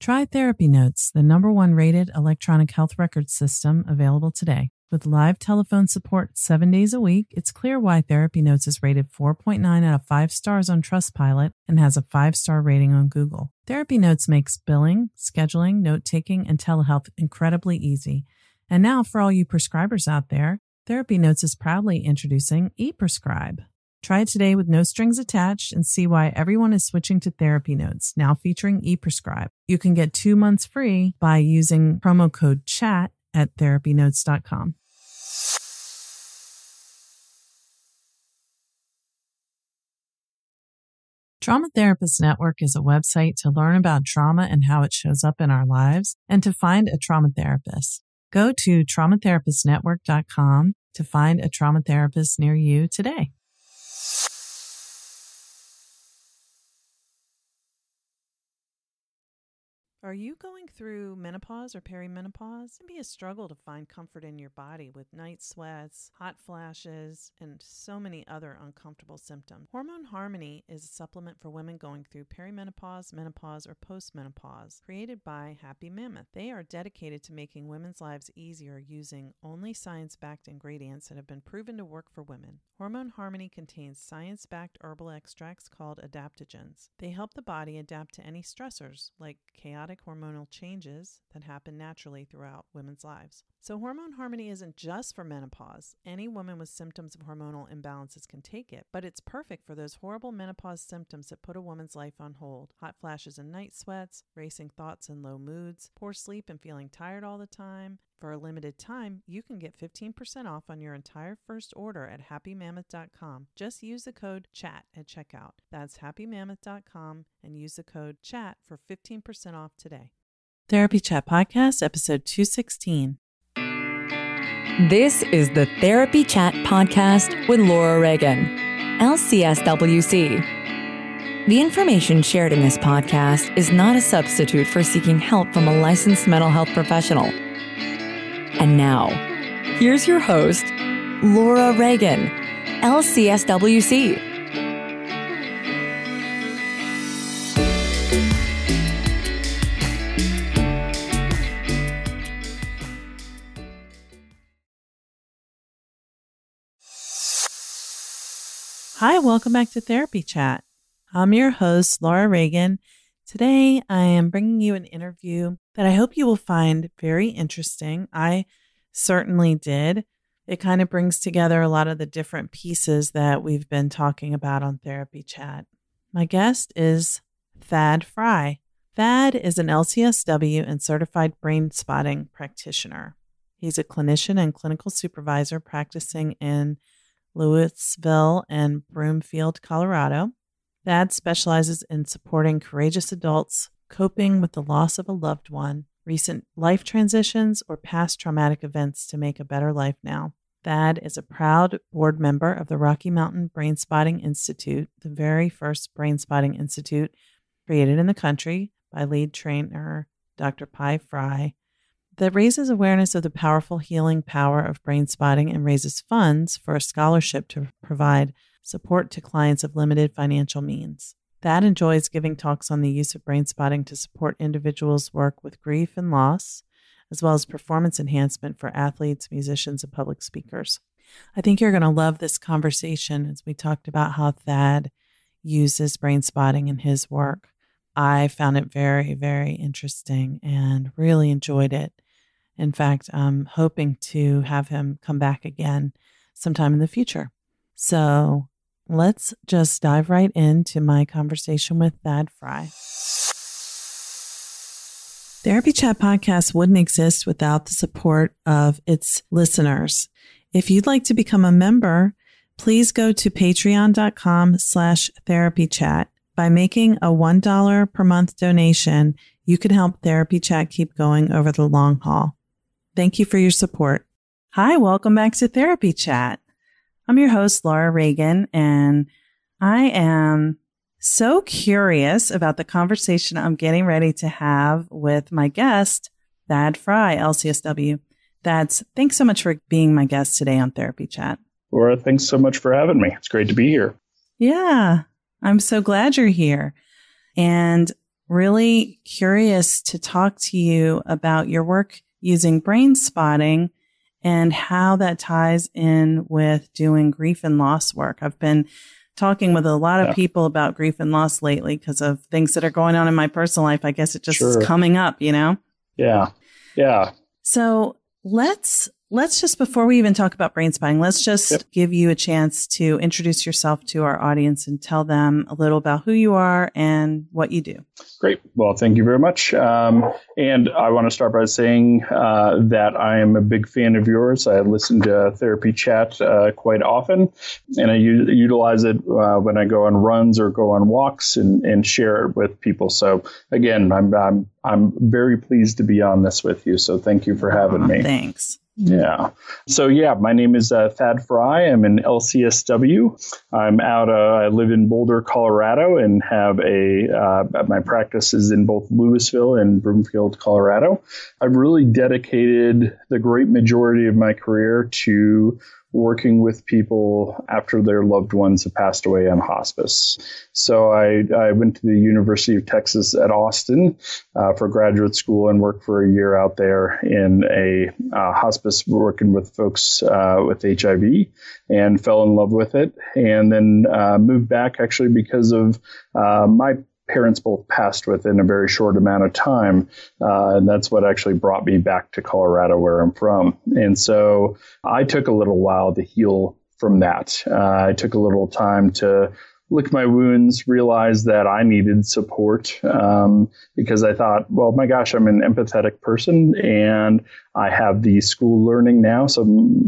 Try Therapy Notes, the #1 rated electronic health record system available today. With live telephone support 7 days a week, it's clear why Therapy Notes is rated 4.9 out of 5 stars on Trustpilot and has a 5-star rating on Google. Therapy Notes makes billing, scheduling, note-taking, and telehealth incredibly easy. And now, for all you prescribers out there, Therapy Notes is proudly introducing ePrescribe. Try it today with no strings attached and see why everyone is switching to Therapy Notes, now featuring ePrescribe. You can get 2 months free by using promo code CHAT at therapynotes.com. Trauma Therapist Network is a website to learn about trauma and how it shows up in our lives and to find a trauma therapist. Go to traumatherapistnetwork.com to find a trauma therapist near you today. Are you going through menopause or perimenopause? It can be a struggle to find comfort in your body with night sweats, hot flashes, and so many other uncomfortable symptoms. Hormone Harmony is a supplement for women going through perimenopause, menopause, or postmenopause, created by Happy Mammoth. They are dedicated to making women's lives easier using only science-backed ingredients that have been proven to work for women. Hormone Harmony contains science-backed herbal extracts called adaptogens. They help the body adapt to any stressors, like chaotic hormonal changes that happen naturally throughout women's lives. So Hormone Harmony isn't just for menopause. Any woman with symptoms of hormonal imbalances can take it, but it's perfect for those horrible menopause symptoms that put a woman's life on hold. Hot flashes and night sweats, racing thoughts and low moods, poor sleep and feeling tired all the time. For a limited time, you can get 15% off on your entire first order at happymammoth.com. Just use the code CHAT at checkout. That's happymammoth.com and use the code CHAT for 15% off today. Therapy Chat Podcast, episode 216. This is the Therapy Chat Podcast with Laura Reagan, LCSWC. The information shared in this podcast is not a substitute for seeking help from a licensed mental health professional. And now, here's your host, Laura Reagan, LCSWC. Hi, welcome back to Therapy Chat. I'm your host, Laura Reagan. Today, I am bringing you an interview that I hope you will find very interesting. I certainly did. It kind of brings together a lot of the different pieces that we've been talking about on Therapy Chat. My guest is Thad Fry. Thad is an LCSW and certified brain spotting practitioner. He's a clinician and clinical supervisor practicing in Louisville and Broomfield, Colorado. Thad specializes in supporting courageous adults coping with the loss of a loved one, recent life transitions, or past traumatic events to make a better life now. Thad is a proud board member of the Rocky Mountain Brain Spotting Institute, the very first brain spotting institute created in the country by lead trainer Dr. Pi Fry, that raises awareness of the powerful healing power of brain spotting and raises funds for a scholarship to provide support to clients of limited financial means. Thad enjoys giving talks on the use of brain spotting to support individuals' work with grief and loss, as well as performance enhancement for athletes, musicians, and public speakers. I think you're going to love this conversation as we talked about how Thad uses brain spotting in his work. I found it very, very interesting and really enjoyed it. In fact, I'm hoping to have him come back again sometime in the future. So let's just dive right into my conversation with Thad Fry. Therapy Chat Podcast wouldn't exist without the support of its listeners. If you'd like to become a member, please go to patreon.com/therapychat. By making a $1 per month donation, you can help Therapy Chat keep going over the long haul. Thank you for your support. Hi, welcome back to Therapy Chat. I'm your host, Laura Reagan, and I am so curious about the conversation I'm getting ready to have with my guest, Thad Fry, LCSW. Thad, thanks so much for being my guest today on Therapy Chat. Laura, thanks so much for having me. It's great to be here. Yeah, I'm so glad you're here. And really curious to talk to you about your work using brain spotting and how that ties in with doing grief and loss work. I've been talking with a lot of people about grief and loss lately because of things that are going on in my personal life. I guess it just is coming up, Yeah. So let's just, before we even talk about brain spotting, let's just give you a chance to introduce yourself to our audience and tell them a little about who you are and what you do. Great. Well, thank you very much. And I want to start by saying that I am a big fan of yours. I listen to Therapy Chat quite often, and I utilize it when I go on runs or go on walks and share it with people. So again, I'm very pleased to be on this with you. So thank you for having me. Thanks. Yeah. So, my name is Thad Fry. I'm an LCSW. I'm I live in Boulder, Colorado, and have my practice is in both Louisville and Broomfield, Colorado. I've really dedicated the great majority of my career to working with people after their loved ones have passed away on hospice. So I went to the University of Texas at Austin for graduate school and worked for a year out there in a hospice working with folks with HIV and fell in love with it. And then moved back actually because of my parents both passed within a very short amount of time. And that's what actually brought me back to Colorado, where I'm from. And so I took a little while to heal from that. I took a little time to lick my wounds, realize that I needed support because I thought, well, my gosh, I'm an empathetic person and I have the school learning now, so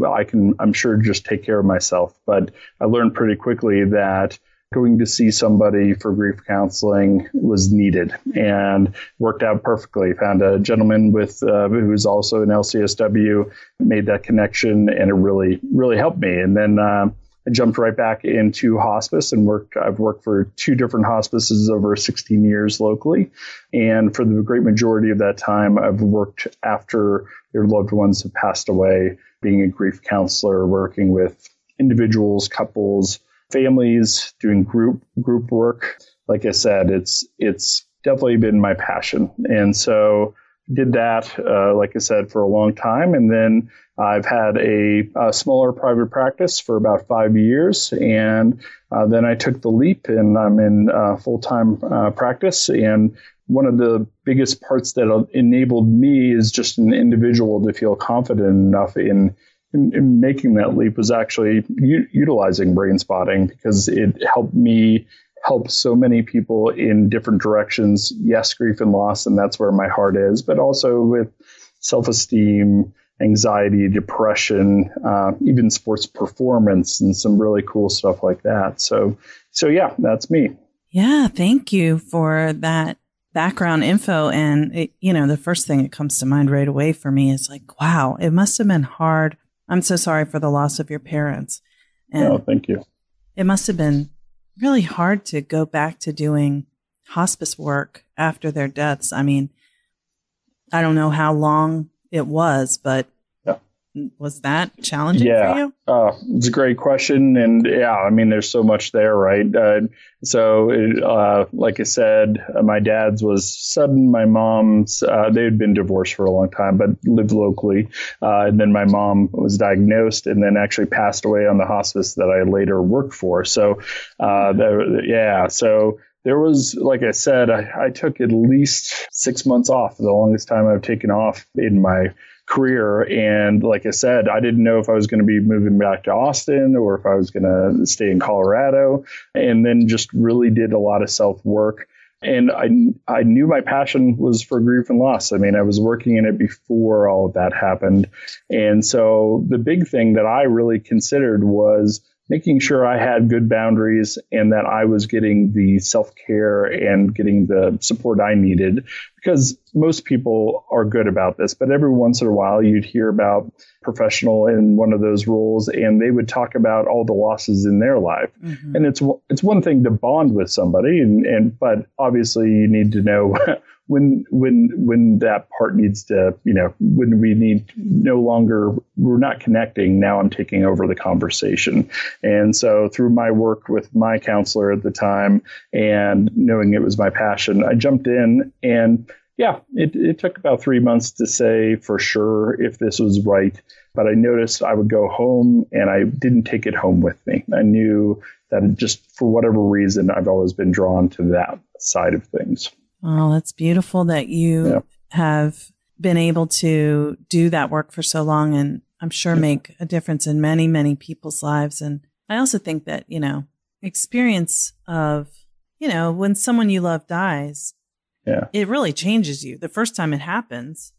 I'm sure, just take care of myself. But I learned pretty quickly that going to see somebody for grief counseling was needed and worked out perfectly. Found a gentleman who was also an LCSW, made that connection, and it really, really helped me. And then I jumped right back into hospice and I've worked for 2 different hospices over 16 years locally. And for the great majority of that time, I've worked after their loved ones have passed away, being a grief counselor, working with individuals, couples, families, doing group work. Like I said, it's definitely been my passion. And so did that, like I said, for a long time. And then I've had a smaller private practice for about 5 years. And then I took the leap and I'm in full-time practice. And one of the biggest parts that enabled me is just an individual to feel confident enough in making that leap was actually utilizing brain spotting, because it helped me help so many people in different directions. Yes, grief and loss, and that's where my heart is, but also with self-esteem, anxiety, depression, even sports performance, and some really cool stuff like that. So yeah, that's me. Yeah, thank you for that background info. And the first thing that comes to mind right away for me is like, wow, it must have been hard. I'm so sorry for the loss of your parents. And thank you. It must have been really hard to go back to doing hospice work after their deaths. I mean, I don't know how long it was, but was that challenging for you? It's a great question. And there's so much there, right? Like I said, my dad's was sudden. My mom's, they had been divorced for a long time, but lived locally. And then my mom was diagnosed and then actually passed away on the hospice that I later worked for. So, so there was, like I said, I took at least 6 months off, the longest time I've taken off in my career. And like I said, I didn't know if I was going to be moving back to Austin or if I was going to stay in Colorado, and then just really did a lot of self-work. And I knew my passion was for grief and loss. I mean, I was working in it before all of that happened. And so the big thing that I really considered was making sure I had good boundaries and that I was getting the self-care and getting the support I needed, because most people are good about this. But every once in a while, you'd hear about a professional in one of those roles, and they would talk about all the losses in their life. Mm-hmm. And it's one thing to bond with somebody, but obviously you need to know when that part needs to, when we need we're not connecting, now I'm taking over the conversation. And so through my work with my counselor at the time and knowing it was my passion, I jumped in, and it took about 3 months to say for sure if this was right. But I noticed I would go home and I didn't take it home with me. I knew that just for whatever reason, I've always been drawn to that side of things. Oh, that's beautiful that you have been able to do that work for so long, and I'm sure make a difference in many, many people's lives. And I also think that, experience of, when someone you love dies, it really changes you. The first time it happens,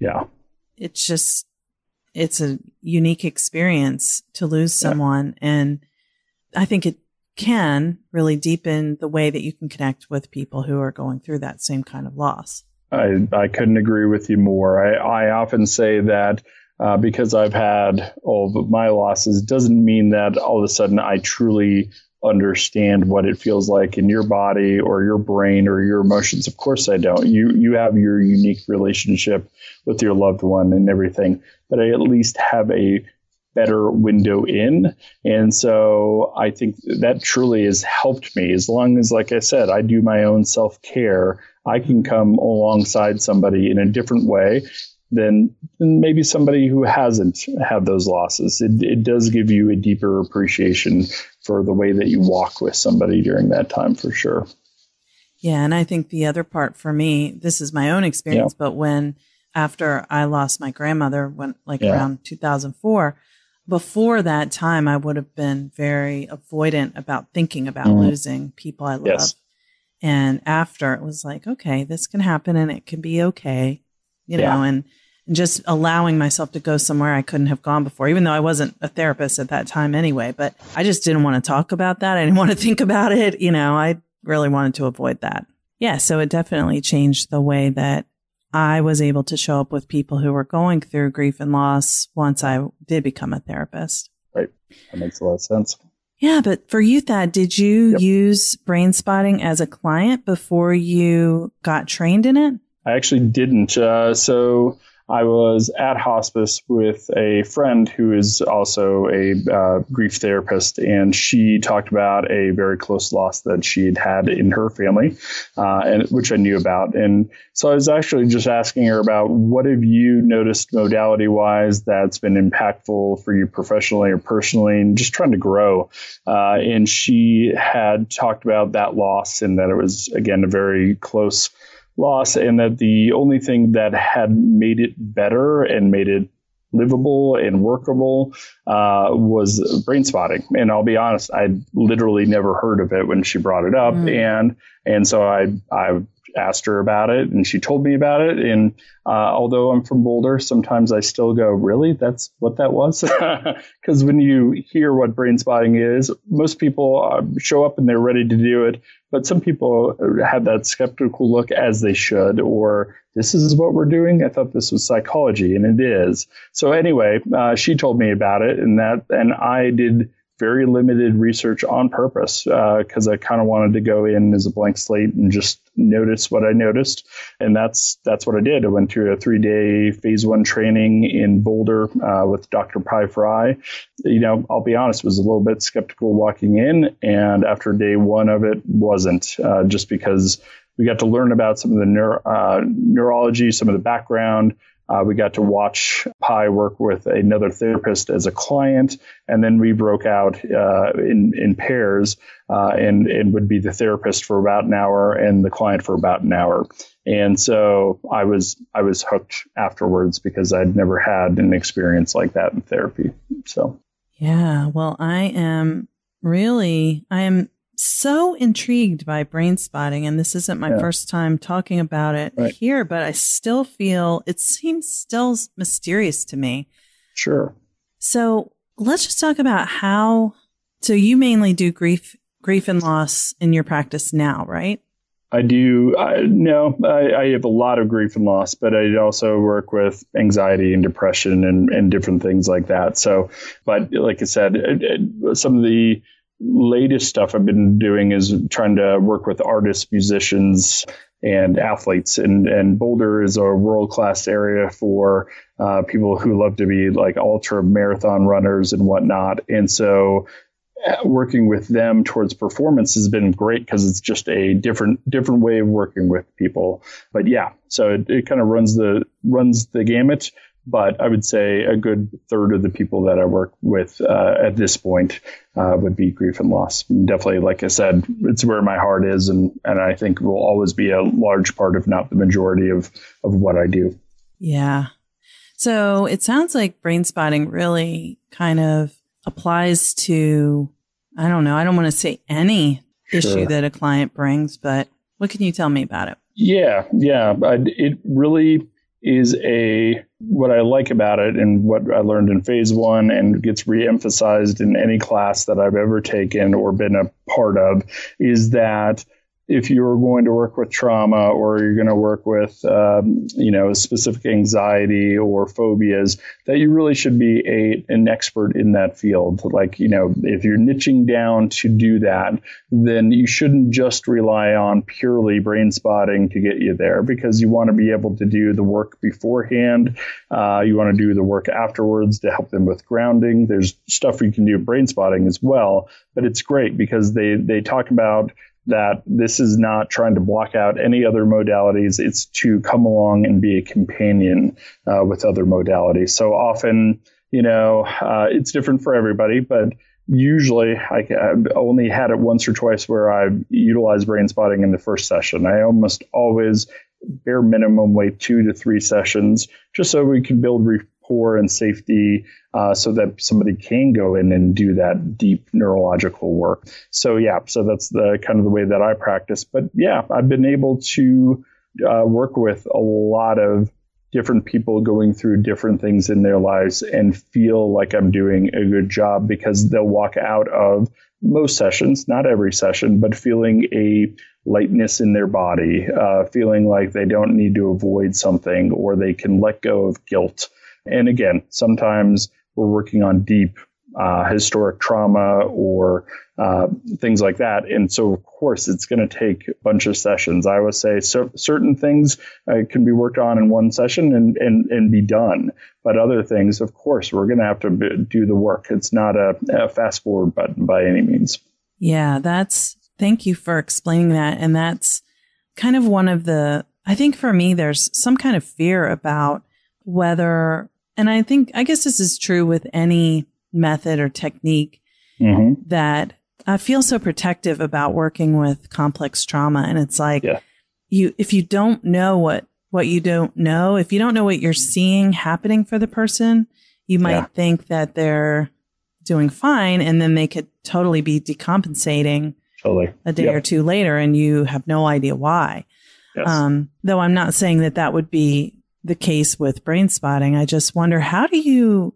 it's a unique experience to lose someone. And I think it can really deepen the way that you can connect with people who are going through that same kind of loss. I couldn't agree with you more. I often say that because I've had all of my losses doesn't mean that all of a sudden I truly understand what it feels like in your body or your brain or your emotions. Of course I don't. You have your unique relationship with your loved one and everything, but I at least have a better window in. And so I think that truly has helped me. As long as, like I said, I do my own self-care, I can come alongside somebody in a different way than maybe somebody who hasn't had those losses. It does give you a deeper appreciation for the way that you walk with somebody during that time, for sure. Yeah. And I think the other part for me, this is my own experience, but after I lost my grandmother around 2004, before that time, I would have been very avoidant about thinking about losing people I love. Yes. And after, it was like, okay, this can happen and it can be okay, and just allowing myself to go somewhere I couldn't have gone before, even though I wasn't a therapist at that time anyway. But I just didn't want to talk about that. I didn't want to think about it. I really wanted to avoid that. Yeah. So it definitely changed the way that I was able to show up with people who were going through grief and loss once I did become a therapist. Right. That makes a lot of sense. Yeah. But for you, Thad, did you use brain spotting as a client before you got trained in it? I actually didn't. So I was at hospice with a friend who is also a grief therapist, and she talked about a very close loss that she had had in her family, and which I knew about. And so I was actually just asking her about what have you noticed modality-wise that's been impactful for you professionally or personally, and just trying to grow. And she had talked about that loss and that it was, again, a very close loss, and that the only thing that had made it better and made it livable and workable was brain spotting. And I'll be honest, I'd literally never heard of it when she brought it up. And so I asked her about it, and she told me about it. And although I'm from Boulder, sometimes I still go, really? That's what that was? Because when you hear what brain spotting is, most people show up and they're ready to do it. But some people have that skeptical look, as they should, or this is what we're doing. I thought this was psychology, and it is. So anyway, she told me about it, and I did very limited research on purpose because I kind of wanted to go in as a blank slate and just notice what I noticed. And that's what I did. I went through a 3-day phase 1 training in Boulder with Dr. Pi Fry. I'll be honest, was a little bit skeptical walking in. And after day 1 of it, wasn't just because we got to learn about some of the neurology, some of the background. We got to watch Pi work with another therapist as a client, and then we broke out in pairs and would be the therapist for about an hour and the client for about an hour. And so I was hooked afterwards because I'd never had an experience like that in therapy. So yeah, well, I am so intrigued by brain spotting, and this isn't my first time talking about it here, but I still feel it seems still mysterious to me. Sure. So let's just talk about so you mainly do grief and loss in your practice now, right? I do. I have a lot of grief and loss, but I also work with anxiety and depression and different things like that. So, but like I said, some of the latest stuff I've been doing is trying to work with artists, musicians, and athletes. And Boulder is a world-class area for people who love to be like ultra marathon runners and whatnot. And so working with them towards performance has been great because it's just a different way of working with people. But yeah, so it kind of runs the gamut. But I would say a good third of the people that I work with at this point would be grief and loss. Definitely, like I said, it's where my heart is, and I think will always be a large part, if not the majority of what I do. Yeah. So it sounds like brain spotting really kind of applies to, I don't know, I don't want to say any issue that a client brings, but what can you tell me about it? Yeah. It really is what I like about it, and what I learned in phase one and gets reemphasized in any class that I've ever taken or been a part of, is that if you're going to work with trauma, or you're going to work with, specific anxiety or phobias, that you really should be an expert in that field. Like, if you're niching down to do that, then you shouldn't just rely on purely brain spotting to get you there, because you want to be able to do the work beforehand. You want to do the work afterwards to help them with grounding. There's stuff you can do brain spotting as well, but it's great because they talk about that this is not trying to block out any other modalities. It's to come along and be a companion with other modalities. So often, it's different for everybody, but usually I've only had it once or twice where I've utilized brain spotting in the first session. I almost always bare minimum wait 2 to 3 sessions just so we can build rapport and safety so that somebody can go in and do that deep neurological work. So that's the kind of the way that I practice. But yeah, I've been able to work with a lot of different people going through different things in their lives and feel like I'm doing a good job, because they'll walk out of most sessions, not every session, but feeling a lightness in their body, feeling like they don't need to avoid something, or they can let go of guilt. And again, sometimes we're working on deep historic trauma or things like that. And so, of course, it's going to take a bunch of sessions. I would say certain things can be worked on in one session and be done. But other things, of course, we're going to have to do the work. It's not a fast forward button by any means. Yeah, thank you for explaining that. And that's kind of one of I think for me, there's some kind of fear about whether, and I guess this is true with any method or technique, that I feel so protective about working with complex trauma. And it's like, if you don't know what you don't know, if you don't know what you're seeing happening for the person, you might think that they're doing fine, and then they could totally be decompensating a day or two later, and you have no idea why. Yes. Though I'm not saying that would be the case with brain spotting. I just wonder, how do you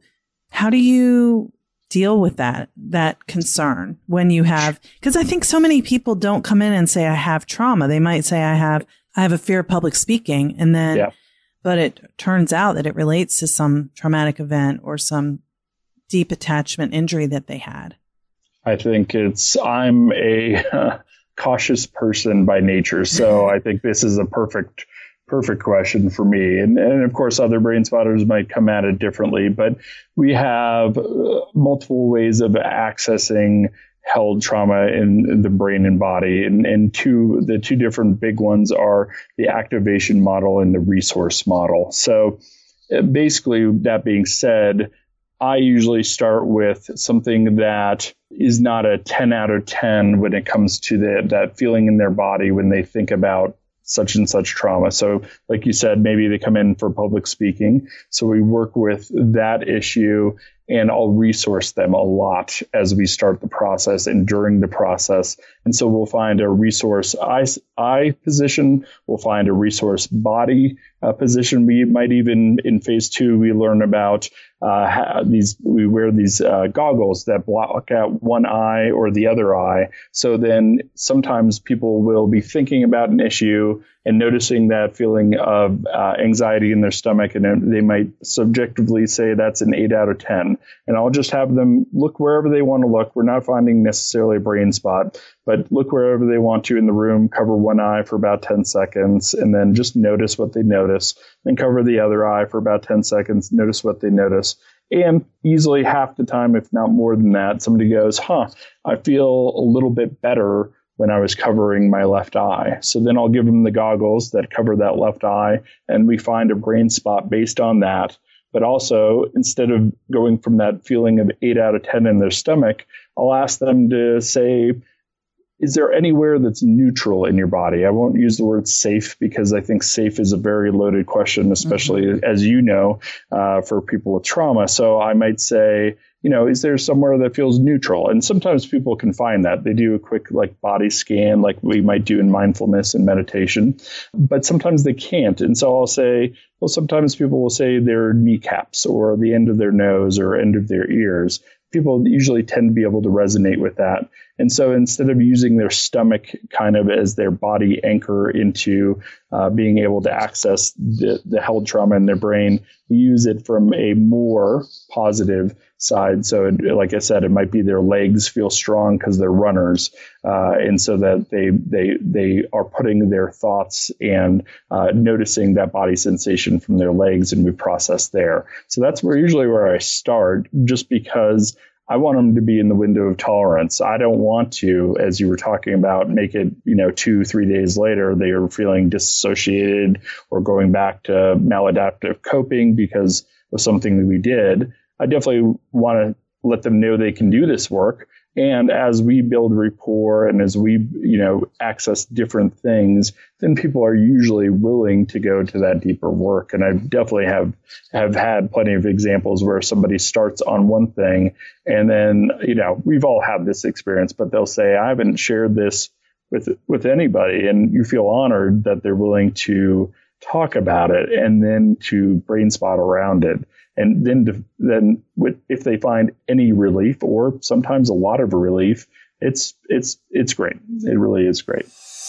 deal with that concern when you have, because I think so many people don't come in and say, I have trauma. They might say, I have a fear of public speaking. And then, but it turns out that it relates to some traumatic event or some deep attachment injury that they had. I think I'm a cautious person by nature. So I think this is a perfect question for me. And of course, other brain spotters might come at it differently, but we have multiple ways of accessing held trauma in the brain and body. And the two different big ones are the activation model and the resource model. So basically, that being said, I usually start with something that is not a 10 out of 10 when it comes to that feeling in their body when they think about such and such trauma. So like you said, maybe they come in for public speaking. So we work with that issue, and I'll resource them a lot as we start the process and during the process. And so we'll find a resource eye position. We'll find a resource body position. We might even, in phase 2, we learn about we wear these goggles that block out one eye or the other eye. So then sometimes people will be thinking about an issue and noticing that feeling of anxiety in their stomach. And they might subjectively say that's an 8 out of 10. And I'll just have them look wherever they want to look. We're not finding necessarily a brain spot, but look wherever they want to in the room, cover one eye for about 10 seconds, and then just notice what they notice. Then cover the other eye for about 10 seconds, notice what they notice. And easily half the time, if not more than that, somebody goes, I feel a little bit better when I was covering my left eye. So then I'll give them the goggles that cover that left eye, and we find a brain spot based on that. But also, instead of going from that feeling of 8 out of 10 in their stomach, I'll ask them to say, is there anywhere that's neutral in your body? I won't use the word safe because I think safe is a very loaded question, especially as you know, for people with trauma. So I might say, is there somewhere that feels neutral? And sometimes people can find that. They do a quick body scan like we might do in mindfulness and meditation, but sometimes they can't. And so I'll say, well, sometimes people will say their kneecaps or the end of their nose or end of their ears. People usually tend to be able to resonate with that. And so instead of using their stomach kind of as their body anchor into being able to access the held trauma in their brain, we use it from a more positive side. So like I said, it might be their legs feel strong because they're runners. And so that they are putting their thoughts and noticing that body sensation from their legs, and we process there. So that's usually where I start, just because I want them to be in the window of tolerance. I don't want to, as you were talking about, make it, 2-3 days later, they are feeling disassociated or going back to maladaptive coping because of something that we did. I definitely want to let them know they can do this work. And as we build rapport and as we, access different things, then people are usually willing to go to that deeper work. And I definitely have had plenty of examples where somebody starts on one thing and then, we've all had this experience, but they'll say, I haven't shared this with anybody. And you feel honored that they're willing to talk about it and then to brain spot around it. And then if they find any relief or sometimes a lot of relief, it's great. It really is great.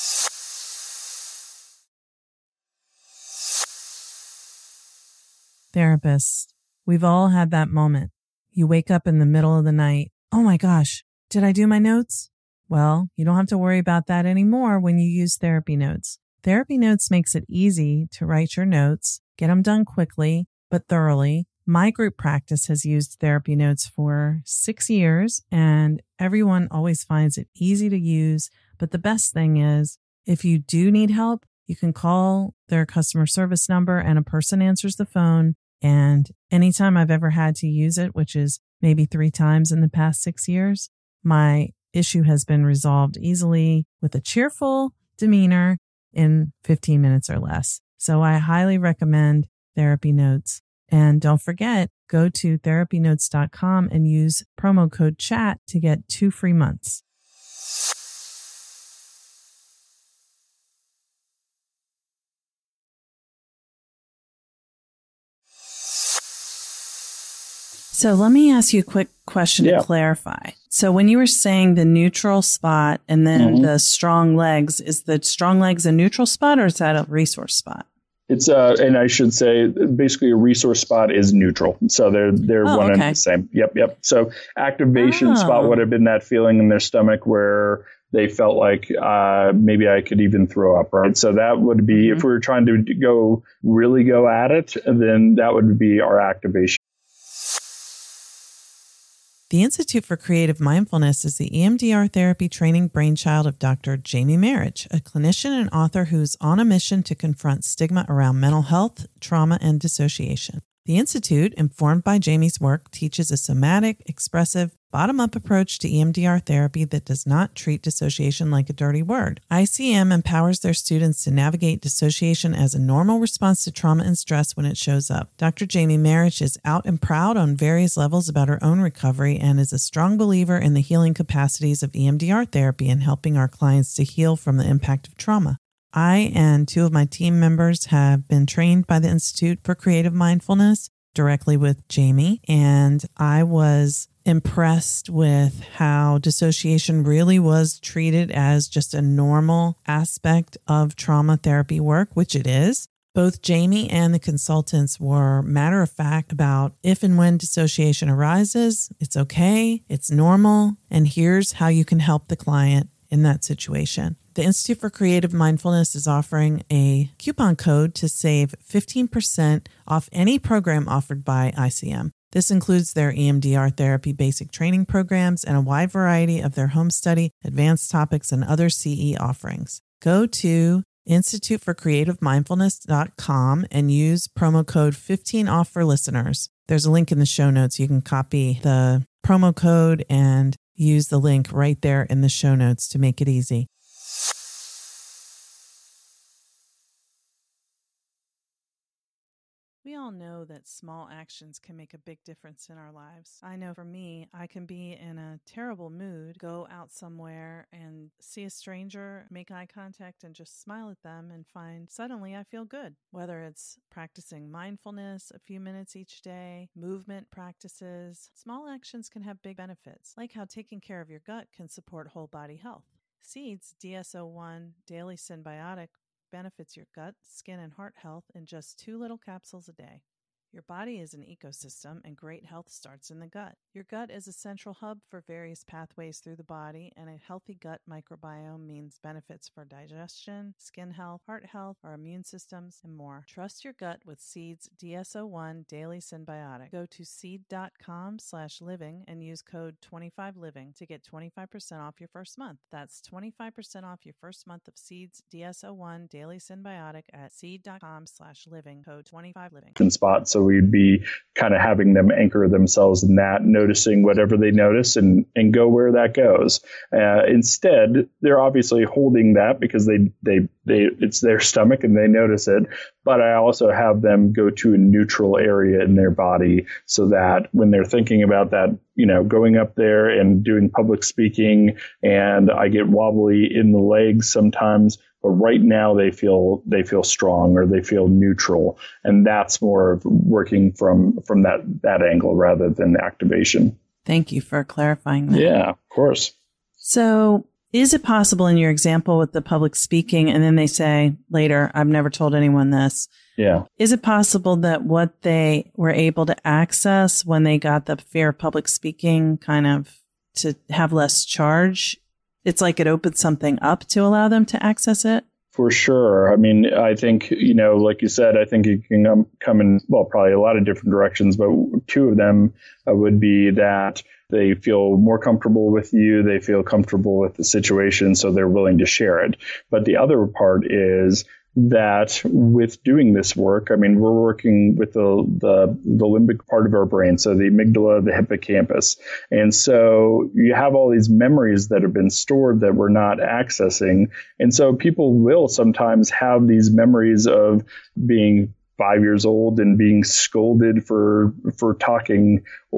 Therapists, we've all had that moment. You wake up in the middle of the night. Oh my gosh, did I do my notes? Well, you don't have to worry about that anymore when you use Therapy Notes. Therapy Notes makes it easy to write your notes, get them done quickly, but thoroughly. My group practice has used Therapy Notes for 6 years, and everyone always finds it easy to use. But the best thing is, if you do need help, you can call their customer service number and a person answers the phone. And anytime I've ever had to use it, which is maybe 3 times in the past 6 years, my issue has been resolved easily with a cheerful demeanor in 15 minutes or less. So I highly recommend Therapy Notes. And don't forget, go to therapynotes.com and use promo code CHAT to get 2 free months. So let me ask you a quick question to clarify. So when you were saying the neutral spot and then the strong legs, is the strong legs a neutral spot or is that a resource spot? It's and I should say basically a resource spot is neutral. So they're one and the same. Yep. So activation spot would have been that feeling in their stomach where they felt like maybe I could even throw up, right? So that would be, if we were trying to really go at it, then that would be our activation. The Institute for Creative Mindfulness is the EMDR therapy training brainchild of Dr. Jamie Marich, a clinician and author who's on a mission to confront stigma around mental health, trauma, and dissociation. The Institute, informed by Jamie's work, teaches a somatic, expressive, bottom-up approach to EMDR therapy that does not treat dissociation like a dirty word. ICM empowers their students to navigate dissociation as a normal response to trauma and stress when it shows up. Dr. Jamie Marich is out and proud on various levels about her own recovery and is a strong believer in the healing capacities of EMDR therapy and helping our clients to heal from the impact of trauma. I and 2 of my team members have been trained by the Institute for Creative Mindfulness directly with Jamie, and I was impressed with how dissociation really was treated as just a normal aspect of trauma therapy work, which it is. Both Jamie and the consultants were matter of fact about if and when dissociation arises, it's okay, it's normal, and here's how you can help the client in that situation. The Institute for Creative Mindfulness is offering a coupon code to save 15% off any program offered by ICM. This includes their EMDR therapy basic training programs and a wide variety of their home study, advanced topics, and other CE offerings. Go to instituteforcreativemindfulness.com and use promo code 15OFF for listeners. There's a link in the show notes. You can copy the promo code and use the link right there in the show notes to make it easy. We all know that small actions can make a big difference in our lives. I know for me, I can be in a terrible mood, go out somewhere and see a stranger, make eye contact and just smile at them and find suddenly I feel good. Whether it's practicing mindfulness a few minutes each day, movement practices, small actions can have big benefits, like how taking care of your gut can support whole body health. Seeds DS-01 Daily Synbiotic benefits your gut, skin, and heart health in just 2 little capsules a day. Your body is an ecosystem, and great health starts in the gut. Your gut is a central hub for various pathways through the body, and a healthy gut microbiome means benefits for digestion, skin health, heart health, our immune systems, and more. Trust your gut with Seed's DS-01 Daily Synbiotic. Go to seed.com/living and use code 25living to get 25% off your first month. That's 25% off your first month of Seed's DS-01 Daily Synbiotic at seed.com/living, code 25living. Spot. So we'd be kind of having them anchor themselves in that, noticing whatever they notice and go where that goes. Instead, they're obviously holding that because they it's their stomach and they notice it. But I also have them go to a neutral area in their body so that when they're thinking about that, going up there and doing public speaking, and I get wobbly in the legs sometimes, but right now they feel strong or they feel neutral, and that's more of working from that angle rather than activation. Thank you for clarifying that. Yeah, of course. So is it possible in your example with the public speaking, and then they say later, I've never told anyone this. Yeah. Is it possible that what they were able to access when they got the fear of public speaking kind of to have less charge, it's like it opened something up to allow them to access it? For sure. I mean, I think, like you said, I think it can come in, probably a lot of different directions, but 2 of them would be that they feel more comfortable with you. They feel comfortable with the situation, so they're willing to share it. But the other part is that with doing this work, I mean, we're working with the limbic part of our brain, so the amygdala, the hippocampus. And so you have all these memories that have been stored that we're not accessing. And so people will sometimes have these memories of being 5 years old and being scolded for talking,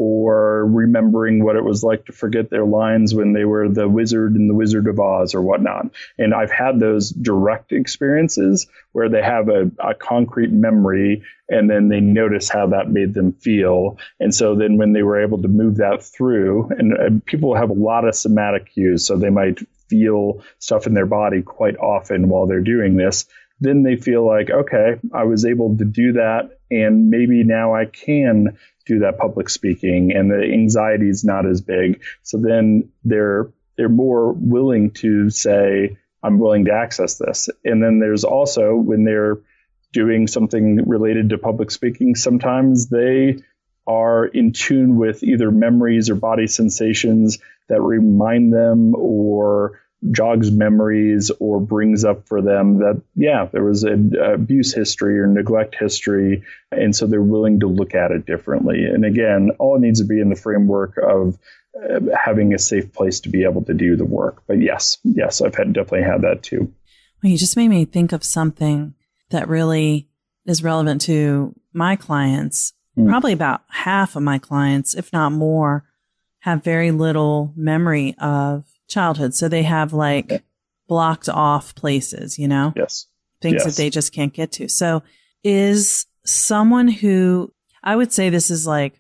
or remembering what it was like to forget their lines when they were the wizard in the Wizard of Oz or whatnot. And I've had those direct experiences where they have a concrete memory and then they notice how that made them feel. And so then when they were able to move that through, and people have a lot of somatic cues, so they might feel stuff in their body quite often while they're doing this. Then they feel like, okay, I was able to do that, and maybe now I can do that public speaking, and the anxiety is not as big. So then they're more willing to say, I'm willing to access this. And then there's also when they're doing something related to public speaking, sometimes they are in tune with either memories or body sensations that remind them or jogs memories or brings up for them that, there was an abuse history or neglect history. And so they're willing to look at it differently. And again, all it needs to be in the framework of having a safe place to be able to do the work. But yes, I've definitely had that too. Well, you just made me think of something that really is relevant to my clients. Probably about half of my clients, if not more, have very little memory of childhood. So they have like blocked off places, Yes. Things that they just can't get to. So is someone who, I would say this is like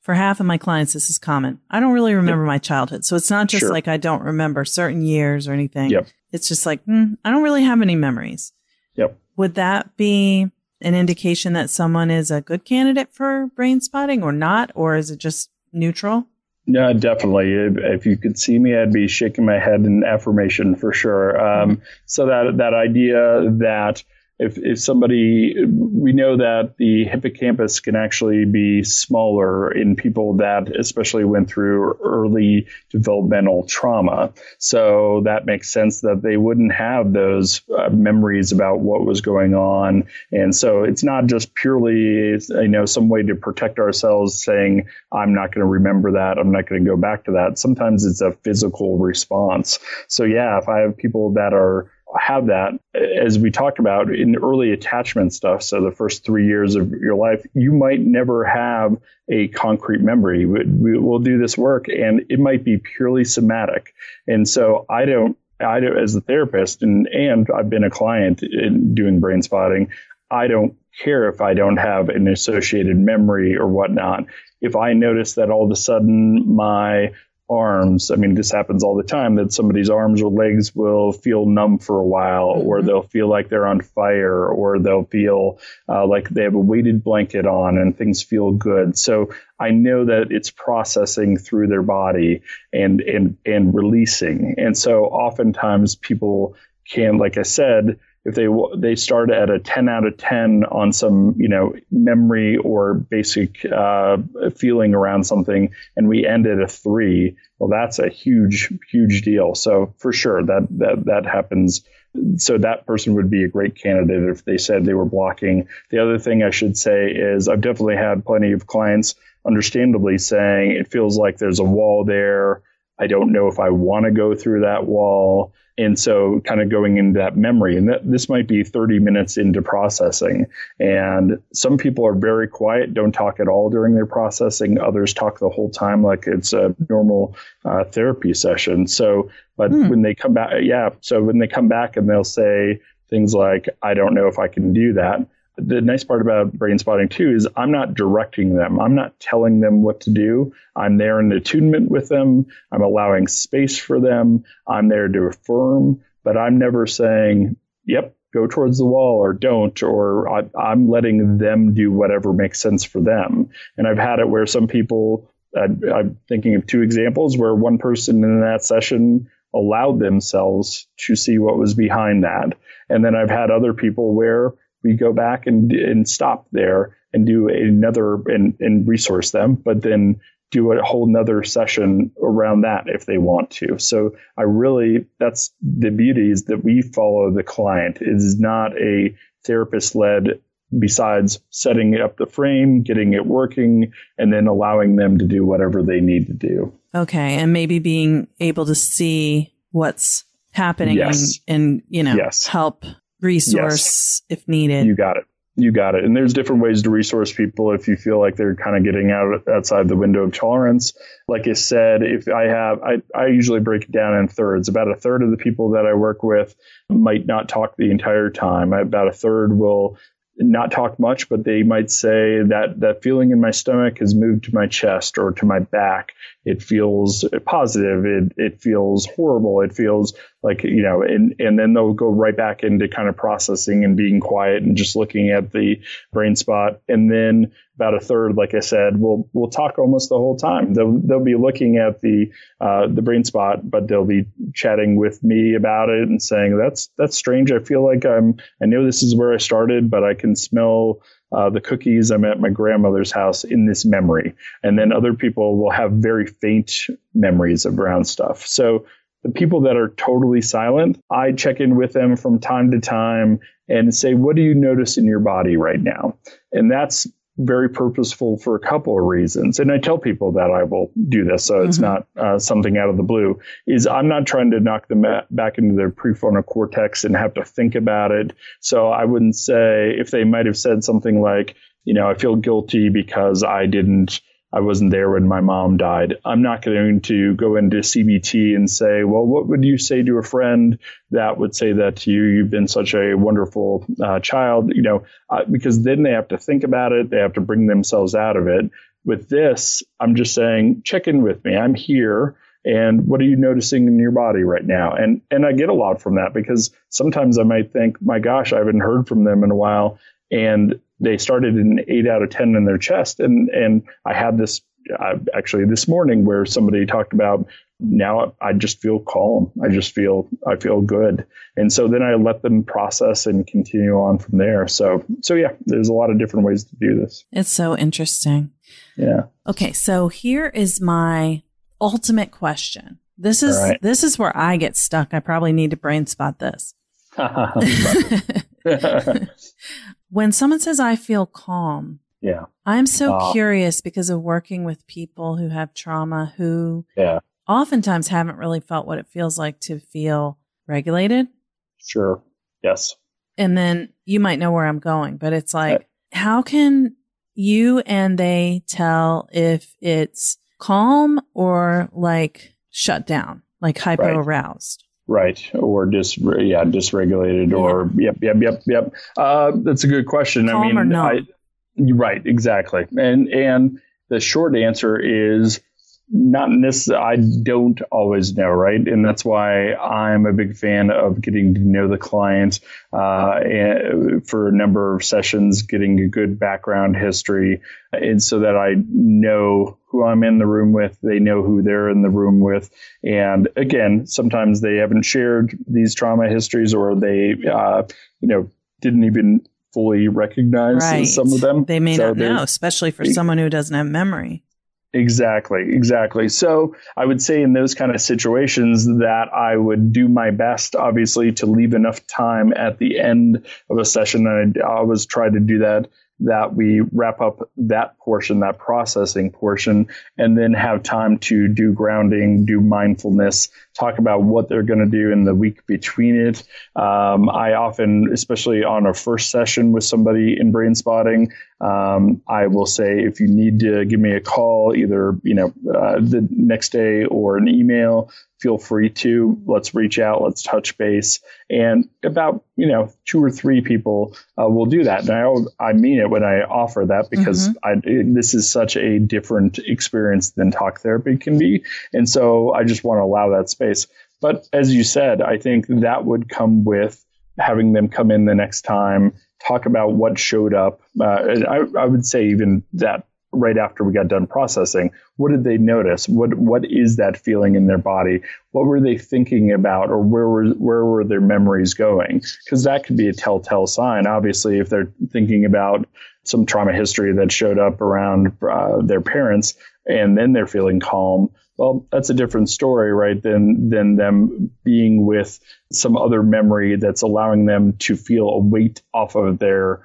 for half of my clients, this is common. I don't really remember my childhood. So it's not just like I don't remember certain years or anything. Yep. It's just like, I don't really have any memories. Yep. Would that be an indication that someone is a good candidate for brain spotting or not? Or is it just neutral? No, definitely. If you could see me, I'd be shaking my head in affirmation for sure. So that idea that if somebody, we know that the hippocampus can actually be smaller in people that especially went through early developmental trauma. So that makes sense that they wouldn't have those memories about what was going on. And so it's not just purely, some way to protect ourselves saying, I'm not going to remember that. I'm not going to go back to that. Sometimes it's a physical response. So yeah, if I have people that have that, as we talked about in early attachment stuff, so the first 3 years of your life, you might never have a concrete memory. We'll do this work and it might be purely somatic. And so I don't as a therapist, and I've been a client in doing brain spotting, I don't care if I don't have an associated memory or whatnot. If I notice that all of a sudden my arms, this happens all the time, that somebody's arms or legs will feel numb for a while, or they'll feel like they're on fire, or they'll feel like they have a weighted blanket on and things feel good. So I know that it's processing through their body and releasing. And so oftentimes people can, like I said, if they start at a 10 out of 10 on some, memory or basic feeling around something, and we end at a 3, well, that's a huge, huge deal. So for sure that happens. So that person would be a great candidate if they said they were blocking. The other thing I should say is I've definitely had plenty of clients, understandably, saying it feels like there's a wall there. I don't know if I want to go through that wall. And so kind of going into that memory, and this might be 30 minutes into processing. And some people are very quiet, don't talk at all during their processing. Others talk the whole time like it's a normal therapy session. So, but when they come back, when they come back and they'll say things like, I don't know if I can do that. The nice part about brain spotting too is I'm not directing them. I'm not telling them what to do. I'm there in attunement with them. I'm allowing space for them. I'm there to affirm, but I'm never saying, yep, go towards the wall or don't, or I'm letting them do whatever makes sense for them. And I've had it where some people, I'm thinking of 2 examples where one person in that session allowed themselves to see what was behind that. And then I've had other people where we go back and stop there and do another and resource them, but then do a whole nother session around that if they want to. So that's the beauty, is that we follow the client. It is not a therapist led, besides setting up the frame, getting it working, and then allowing them to do whatever they need to do. Okay. And maybe being able to see what's happening and help resource if needed. You got it. And there's different ways to resource people if you feel like they're kind of getting outside the window of tolerance. Like I said, if I usually break it down in thirds. About a third of the people that I work with might not talk the entire time. About a third will not talk much, but they might say that feeling in my stomach has moved to my chest or to my back. It feels positive. It feels horrible. It feels like, and then they'll go right back into kind of processing and being quiet and just looking at the brain spot. And then about a third, like I said, we'll talk almost the whole time. They'll be looking at the brain spot, but they'll be chatting with me about it and saying, that's strange. I feel like I know this is where I started, but I can smell the cookies. I'm at my grandmother's house in this memory. And then other people will have very faint memories around stuff. So the people that are totally silent, I check in with them from time to time and say, what do you notice in your body right now? And that's very purposeful for a couple of reasons. And I tell people that I will do this, so it's not something out of the blue, is I'm not trying to knock them back into their prefrontal cortex and have to think about it. So I wouldn't say, if they might have said something like, I feel guilty because I didn't I wasn't there when my mom died. I'm not going to go into CBT and say, well, what would you say to a friend that would say that to you? You've been such a wonderful child, because then they have to think about it. They have to bring themselves out of it. With this, I'm just saying, check in with me. I'm here. And what are you noticing in your body right now? And I get a lot from that, because sometimes I might think, my gosh, I haven't heard from them in a while. And they started an 8 out of 10 in their chest. And I had this actually this morning where somebody talked about, now I just feel calm. I feel good. And so then I let them process and continue on from there. So yeah, there's a lot of different ways to do this. It's so interesting. Yeah. Okay. So here is my ultimate question. This is where I get stuck. I probably need to brain spot this. When someone says, I feel calm, yeah, I'm so curious, because of working with people who have trauma, who oftentimes haven't really felt what it feels like to feel regulated. Sure. Yes. And then you might know where I'm going, but it's like, how can you and they tell if it's calm or like shut down, like hyper aroused? Right. Or dysregulated, Yeah. or yep. That's a good question. Calm or no? Right. Exactly. And the short answer is not necessarily. I don't always know. Right. And that's why I'm a big fan of getting to know the client and for a number of sessions, getting a good background history, and so that I know who I'm in the room with, they know who they're in the room with. And again, sometimes they haven't shared these trauma histories, or they, didn't even fully recognize some of them. They may not know, especially for someone who doesn't have memory. Exactly. So I would say in those kind of situations that I would do my best, obviously, to leave enough time at the end of a session. And I always try to do that we wrap up that portion, that processing portion, and then have time to do grounding, do mindfulness, talk about what they're going to do in the week between it. I often, especially on a first session with somebody in brain spotting, I will say, if you need to give me a call, either the next day or an email, feel free to. Let's reach out. Let's touch base. And about 2 or 3 people will do that. And I mean it when I offer that, because this is such a different experience than talk therapy can be. And so I just want to allow that space. But as you said, I think that would come with having them come in the next time, talk about what showed up. And I would say even that right after we got done processing, what did they notice? What is that feeling in their body? What were they thinking about, or where were their memories going? Because that could be a telltale sign. Obviously, if they're thinking about some trauma history that showed up around their parents, and then they're feeling calm, well, that's a different story, right? Than them being with some other memory that's allowing them to feel a weight off of their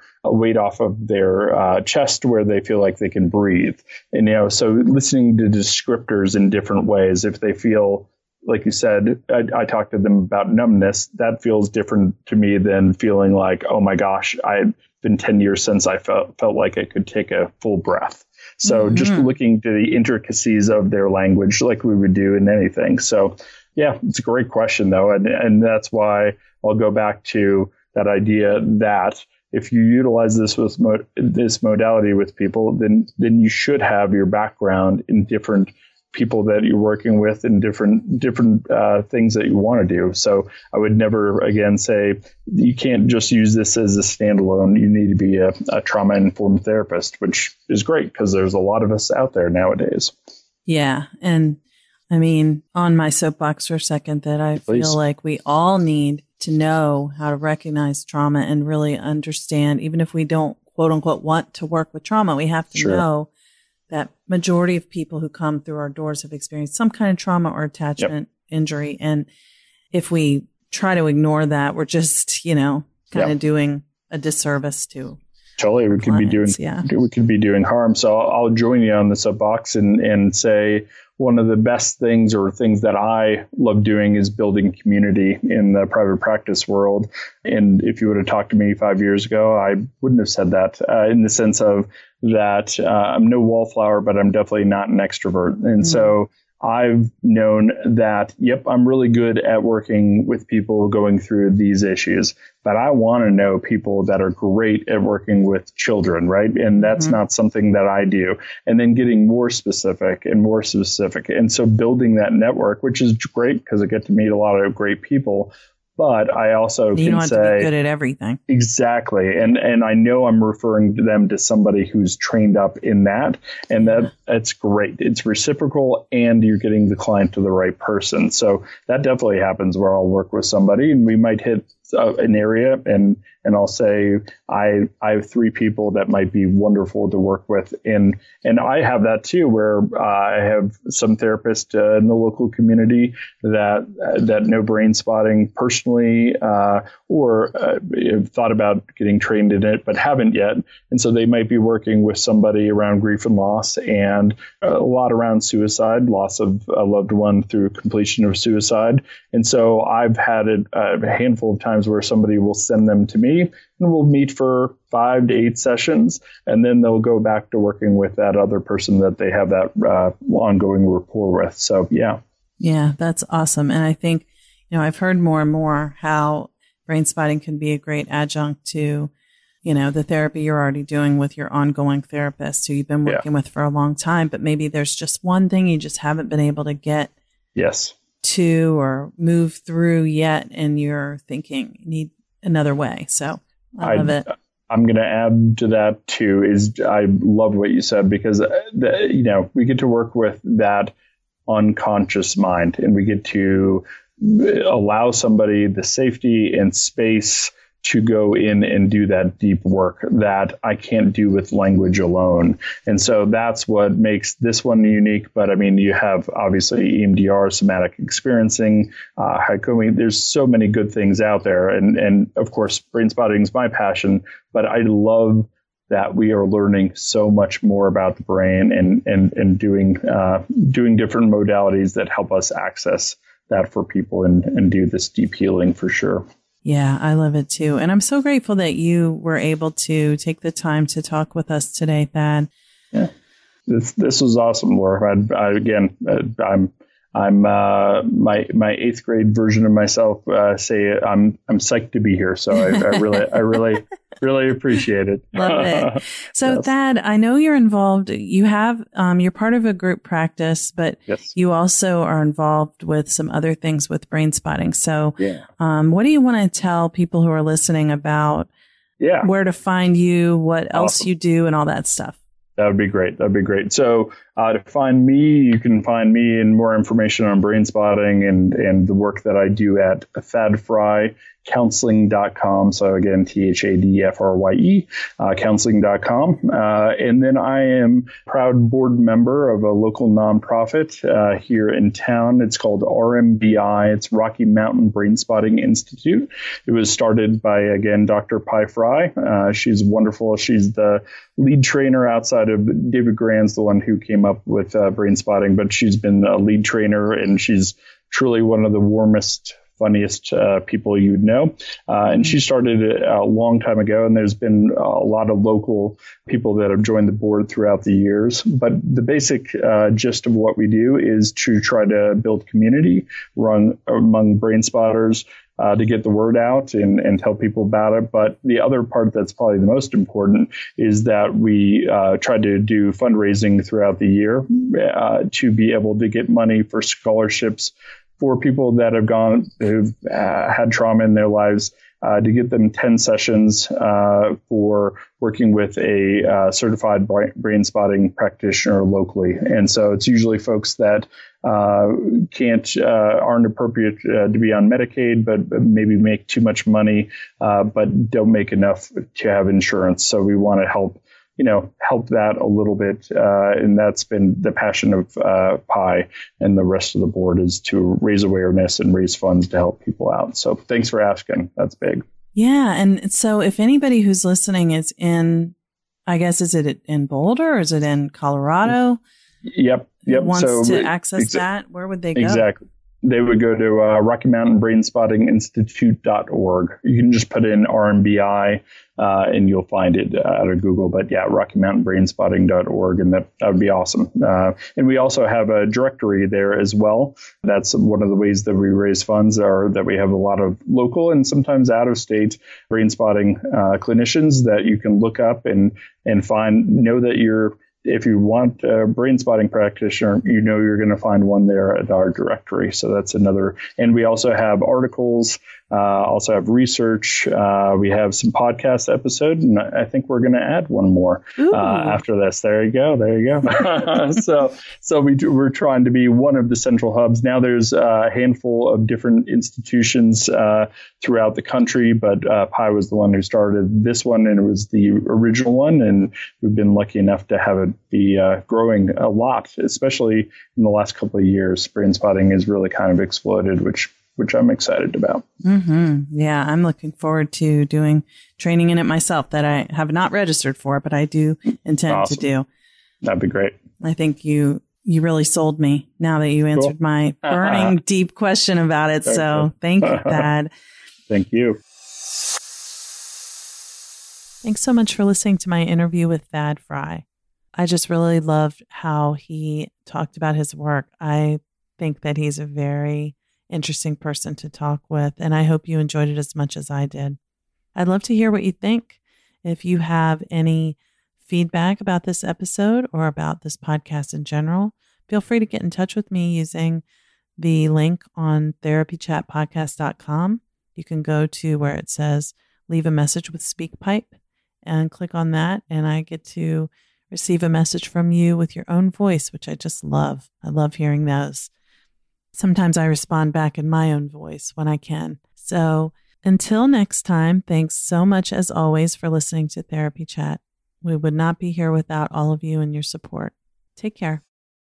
chest, where they feel like they can breathe. And so listening to descriptors in different ways. If they feel, like you said, I talked to them about numbness. That feels different to me than feeling like, oh my gosh, I've been 10 years since I felt like I could take a full breath. So just looking to the intricacies of their language, like we would do in anything. So yeah, it's a great question though. And that's why I'll go back to that idea that if you utilize this with this modality with people, then you should have your background in different people that you're working with and different things that you want to do. So I would never, again, say you can't just use this as a standalone. You need to be a trauma-informed therapist, which is great because there's a lot of us out there nowadays. Yeah. And I mean, on my soapbox for a second, that I feel like we all need to know how to recognize trauma and really understand, even if we don't, quote unquote, want to work with trauma, we have to know that majority of people who come through our doors have experienced some kind of trauma or attachment injury. And if we try to ignore that, we're just, kind of doing a disservice to Totally, we could be doing harm. So I'll join you on the soapbox and say one of the best things or things that I love doing is building community in the private practice world. And if you would have talked to me 5 years ago, I wouldn't have said that in the sense of that I'm no wallflower, but I'm definitely not an extrovert. And so I've known that, I'm really good at working with people going through these issues, but I want to know people that are great at working with children, right? And that's not something that I do. And then getting more specific and more specific. And so building that network, which is great because I get to meet a lot of great people. But I also you don't have to be good at everything. Exactly. And I know I'm referring to them to somebody who's trained up in that. And that's great. It's reciprocal and you're getting the client to the right person. So that definitely happens where I'll work with somebody and we might hit an area and I'll say, I have 3 people that might be wonderful to work with. And I have that too, where I have some therapists in the local community that know brain spotting personally, or have thought about getting trained in it, but haven't yet. And so they might be working with somebody around grief and loss and a lot around suicide, loss of a loved one through completion of suicide. And so I've had a handful of times where somebody will send them to me and we'll meet for 5 to 8 sessions. And then they'll go back to working with that other person that they have that ongoing rapport with. So, yeah. Yeah, that's awesome. And I think, I've heard more and more how brain spotting can be a great adjunct to, the therapy you're already doing with your ongoing therapist who you've been working with for a long time. But maybe there's just one thing you just haven't been able to get to or move through yet. And you're thinking you need another way. So I love it. I'm going to add to that too, is I love what you said because, we get to work with that unconscious mind and we get to allow somebody the safety and space to go in and do that deep work that I can't do with language alone. And so that's what makes this one unique. But I mean, you have obviously EMDR, somatic experiencing, Hakomi. There's so many good things out there. And of course, brain spotting is my passion, but I love that we are learning so much more about the brain and doing different modalities that help us access that for people and do this deep healing for sure. Yeah, I love it too. And I'm so grateful that you were able to take the time to talk with us today, Thad. Yeah, this was awesome, Laura. I'm my 8th grade version of myself say I'm psyched to be here. So I really appreciate it. Love it. So yes. Thad, I know you're involved. You have you're part of a group practice, but you also are involved with some other things with brain spotting. So what do you want to tell people who are listening about where to find you, what else you do, and all that stuff? That would be great. So to find me, you can find me and more information on brain spotting and the work that I do at thadfryecounseling.com. So again, THADFRYE, counseling.com. And then I am proud board member of a local nonprofit here in town. It's called RMBI. It's Rocky Mountain Brain Spotting Institute. It was started by, again, Dr. Pi Fry. She's wonderful. She's the lead trainer outside of David Grand's the one who came up with brain spotting, but she's been a lead trainer and she's truly one of the warmest, funniest people you'd know. And she started it a long time ago, and there's been a lot of local people that have joined the board throughout the years. But the basic gist of what we do is to try to build community among brain spotters, to get the word out and tell people about it. But the other part that's probably the most important is that we try to do fundraising throughout the year to be able to get money for scholarships for people that who've had trauma in their lives, to get them 10 sessions for working with a certified brain spotting practitioner locally. And so it's usually folks that aren't appropriate to be on Medicaid, but maybe make too much money, but don't make enough to have insurance. So we want to help that a little bit. And that's been the passion of Pi and the rest of the board, is to raise awareness and raise funds to help people out. So thanks for asking. That's big. Yeah. And so if anybody who's listening is in, I guess, is it in Boulder or is it in Colorado? Yep. Wants to access that, where would they go? Exactly. They would go to Rocky Mountain BrainSpotting Institute.org. You can just put in RMBI and you'll find it out of Google. But yeah, Rocky Mountain BrainSpotting.org, and that would be awesome. And we also have a directory there as well. That's one of the ways that we raise funds, are that we have a lot of local and sometimes out of state brain spotting clinicians that you can look up and know that if you want a brain spotting practitioner, you're going to find one there at our directory. So that's another. And we also have articles, also have research. We have some podcast episodes, and I think we're going to add one more after this. There you go. So we're trying to be one of the central hubs. Now there's a handful of different institutions throughout the country, but Pi was the one who started this one, and it was the original one. And we've been lucky enough to have it be growing a lot, especially in the last couple of years. Brain spotting has really kind of exploded, which I'm excited about. Mm-hmm. Yeah, I'm looking forward to doing training in it myself that I have not registered for, but I do intend to do. That'd be great. I think you really sold me now that you answered my burning deep question about it. So thank you, Thad. Thank you. Thanks so much for listening to my interview with Thad Fry. I just really loved how he talked about his work. I think that he's a very interesting person to talk with, and I hope you enjoyed it as much as I did. I'd love to hear what you think. If you have any feedback about this episode or about this podcast in general, feel free to get in touch with me using the link on therapychatpodcast.com. You can go to where it says leave a message with SpeakPipe and click on that, and I get to receive a message from you with your own voice, which I just love. I love hearing those. Sometimes I respond back in my own voice when I can. So until next time, thanks so much as always for listening to Therapy Chat. We would not be here without all of you and your support. Take care.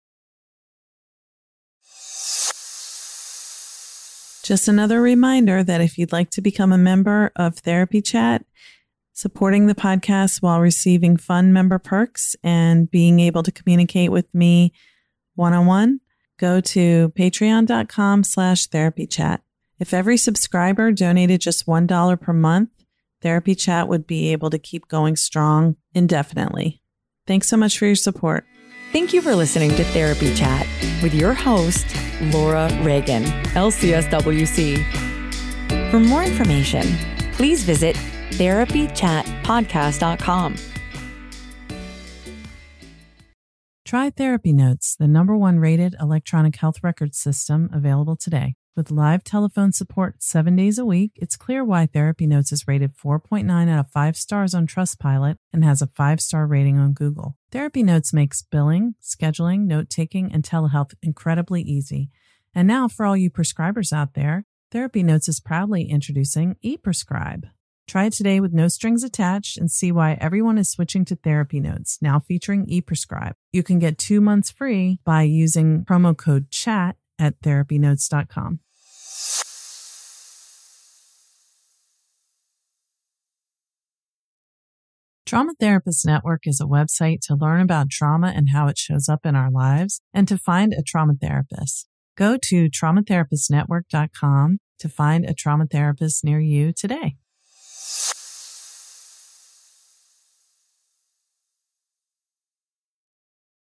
Just another reminder that if you'd like to become a member of Therapy Chat, supporting the podcast while receiving fun member perks and being able to communicate with me one-on-one, go to patreon.com/therapychat. If every subscriber donated just $1 per month, Therapy Chat would be able to keep going strong indefinitely. Thanks so much for your support. Thank you for listening to Therapy Chat with your host, Laura Reagan, LCSWC. For more information, please visit therapychatpodcast.com. Try Therapy Notes, the #1 rated electronic health record system available today. With live telephone support 7 days a week, it's clear why Therapy Notes is rated 4.9 out of 5 stars on Trustpilot and has a 5-star rating on Google. Therapy Notes makes billing, scheduling, note-taking, and telehealth incredibly easy. And now, for all you prescribers out there, Therapy Notes is proudly introducing ePrescribe. Try it today with no strings attached and see why everyone is switching to Therapy Notes, now featuring ePrescribe. You can get 2 months free by using promo code CHAT at therapynotes.com. Trauma Therapist Network is a website to learn about trauma and how it shows up in our lives and to find a trauma therapist. Go to traumatherapistnetwork.com to find a trauma therapist near you today.